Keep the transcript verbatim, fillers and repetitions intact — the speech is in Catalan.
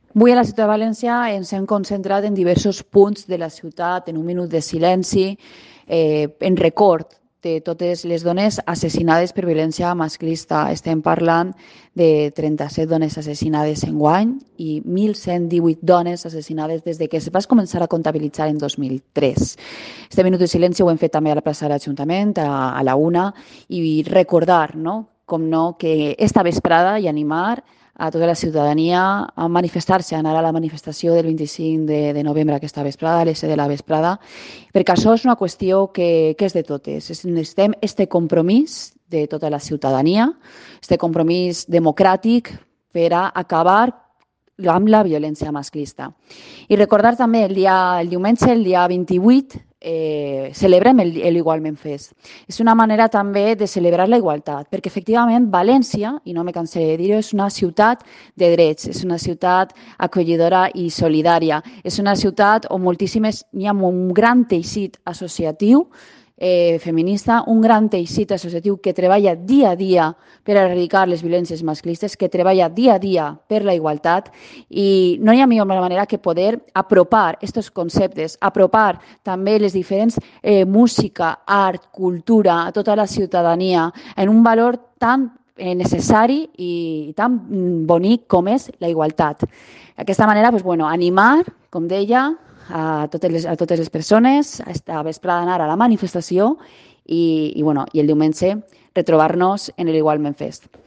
Avui a la ciutat de València ens hem concentrat en diversos punts de la ciutat, en un minut de silenci, eh, en record de totes les dones assassinades per violència masclista. Estem parlant de trenta-set dones assassinades en guany i mil cent divuit dones assassinades des de que es va començar a comptabilitzar en dos mil tres. Este minut de silenci ho hem fet també a la plaça de l'Ajuntament, a, a la una, i recordar, no?, com no, que esta vesprada i animar a tota la ciutadania a manifestar-se, a anar a la manifestació del vint-i-cinc de, de novembre, aquesta vesprada, a les set de la vesprada, perquè això és una qüestió que, que és de totes. Necessitem este compromís de tota la ciutadania, este compromís democràtic per a acabar amb la violència masclista. I recordar també el, dia, el diumenge, el dia vint-i-vuit, eh, celebrem el, el Igualment Fest. És una manera també de celebrar la igualtat, perquè efectivament València, i no me cansaré de dir-ho, és una ciutat de drets, és una ciutat acollidora i solidària, és una ciutat on moltíssimes, hi ha un gran teixit associatiu eh, feminista, un gran teixit associatiu que treballa dia a dia per erradicar les violències masclistes, que treballa dia a dia per la igualtat, i no hi ha millor manera que poder apropar aquests conceptes, apropar també les diferents eh, música, art, cultura a tota la ciutadania en un valor tan eh, necessari i tan bonic com és la igualtat. D'aquesta manera, doncs, bueno, animar, com deia, a totes les, a totes les persones a esta vesprada anar a la manifestació i, i, bueno, i el diumenge retrobar-nos en l'Igualment Fest.